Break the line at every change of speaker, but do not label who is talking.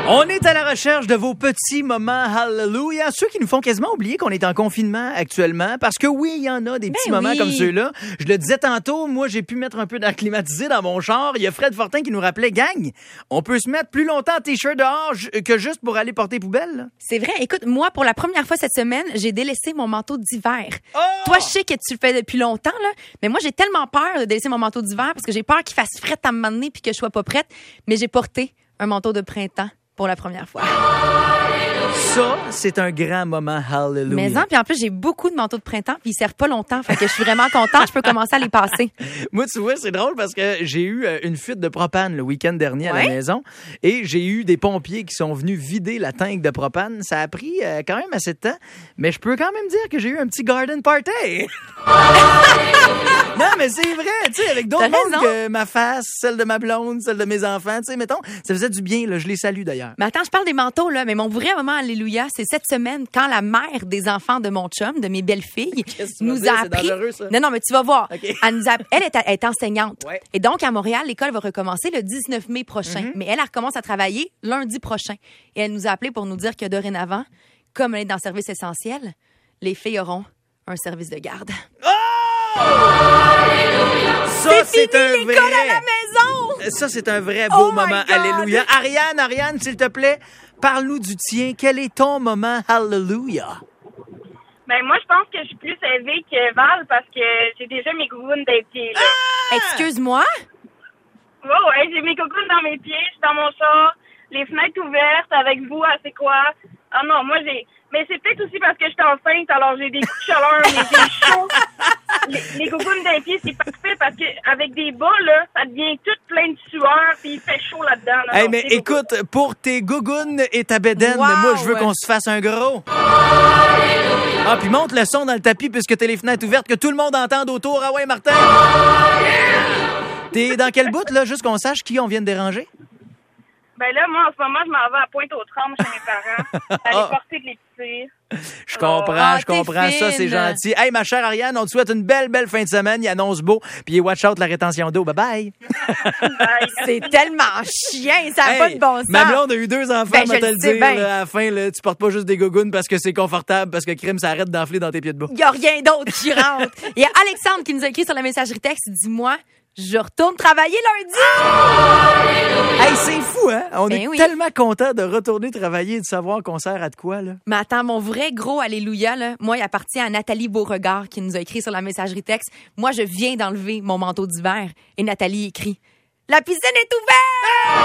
On est à la recherche de vos petits moments hallelujah, ceux qui nous font quasiment oublier qu'on est en confinement actuellement, parce que oui, il y en a des petits moments comme ceux-là. Je le disais tantôt, moi j'ai pu mettre un peu d'air climatisé dans mon char. Il y a Fred Fortin qui nous rappelait, gang, on peut se mettre plus longtemps en t-shirt dehors que juste pour aller porter poubelle. Là.
C'est vrai. Écoute, moi, pour la première fois cette semaine, j'ai délaissé mon manteau d'hiver.
Oh!
Toi, je sais que tu le fais depuis longtemps, là, mais moi, j'ai tellement peur de délaisser mon manteau d'hiver parce que j'ai peur qu'il fasse fret à un moment donné puis que je sois pas prête. Mais j'ai porté un manteau de printemps pour la première fois.
Ça, c'est un grand moment hallelujah.
Mais non, puis en plus, j'ai beaucoup de manteaux de printemps puis ils servent pas longtemps. Fait que je suis vraiment contente. Je peux commencer à les passer.
Moi, tu vois, c'est drôle parce que j'ai eu une fuite de propane le week-end dernier à la maison et j'ai eu des pompiers qui sont venus vider la tank de propane. Ça a pris quand même assez de temps, mais je peux quand même dire que j'ai eu un petit garden party. Non, mais c'est vrai, tu sais, avec d'autres mondes que ma face, celle de ma blonde, celle de mes enfants, tu sais, mettons, ça faisait du bien, là, je les salue d'ailleurs.
Mais attends, je parle des manteaux, là, mais mon vrai moment alléluia, c'est cette semaine, quand la mère des enfants de mon chum, de mes belles-filles, nous a appris...
C'est dangereux, ça.
Non, mais tu vas voir.
Okay.
Elle est enseignante.
Ouais.
Et donc, à Montréal, l'école va recommencer le 19 mai prochain. Mais elle recommence à travailler lundi prochain. Et elle nous a appelé pour nous dire que dorénavant, comme elle est dans le service essentiel, les filles auront un service de garde.
Oh! Ça,
c'est fini,
un
l'école
vrai...
à la maison!
Ça, c'est un vrai beau moment.
God.
Alléluia. Ariane, s'il te plaît, parle-nous du tien. Quel est ton moment hallelujah?
Ben moi, je pense que je suis plus élevée que Val parce que j'ai déjà mes gougounes dans les pieds. Là.
Excuse-moi?
Ouais, j'ai mes gougounes dans mes pieds, je suis dans mon char, les fenêtres ouvertes avec vous, c'est quoi? Ah non, moi j'ai... Mais c'est peut-être aussi parce que je suis enceinte, alors j'ai des coups de chaleur, mais j'ai chaud. Les gougounes dans les pieds, c'est parfait parce que avec des bas, là, ça devient tout plein de sueur puis il fait chaud là-dedans. Là,
Hey, mais écoute, pour tes gougounes et ta bédaine, moi, je veux qu'on se fasse un gros. Ah, puis monte le son dans le tapis puisque t'as les fenêtres ouvertes, que tout le monde entende autour. Ah ouais, Martin? T'es dans quel bout, là, juste qu'on sache qui on vient de déranger?
Ben là, moi, en ce moment, je m'en vais à Pointe-aux-Trembles chez mes parents. Aller porter de l'épicerie.
Je comprends. Ça, c'est gentil. Hey, ma chère Ariane, on te souhaite une belle fin de semaine. Il annonce beau. Puis watch out la rétention d'eau. Bye-bye.
C'est tellement chien. Ça n'a pas de bon sens.
Ma blonde a eu 2 enfants,
Ben,
moi,
je
te
le
le
sais
dire.
bien.
Là, à la fin, là, tu portes pas juste des gougounes parce que c'est confortable, parce que crime, ça arrête d'enfler dans tes pieds de bas.
Il n'y a rien d'autre qui rentre. Il y a Alexandre qui nous a écrit sur la messagerie texte. Dis-moi, je retourne travailler lundi.
Hey, c'est fou, hein? On est
oui.
tellement contents de retourner travailler et de savoir qu'on sert à de quoi, là.
Mais attends, mon vrai gros alléluia, là, moi, il appartient à Nathalie Beauregard qui nous a écrit sur la messagerie texte. Moi, je viens d'enlever mon manteau d'hiver. Et Nathalie écrit « La piscine est ouverte! »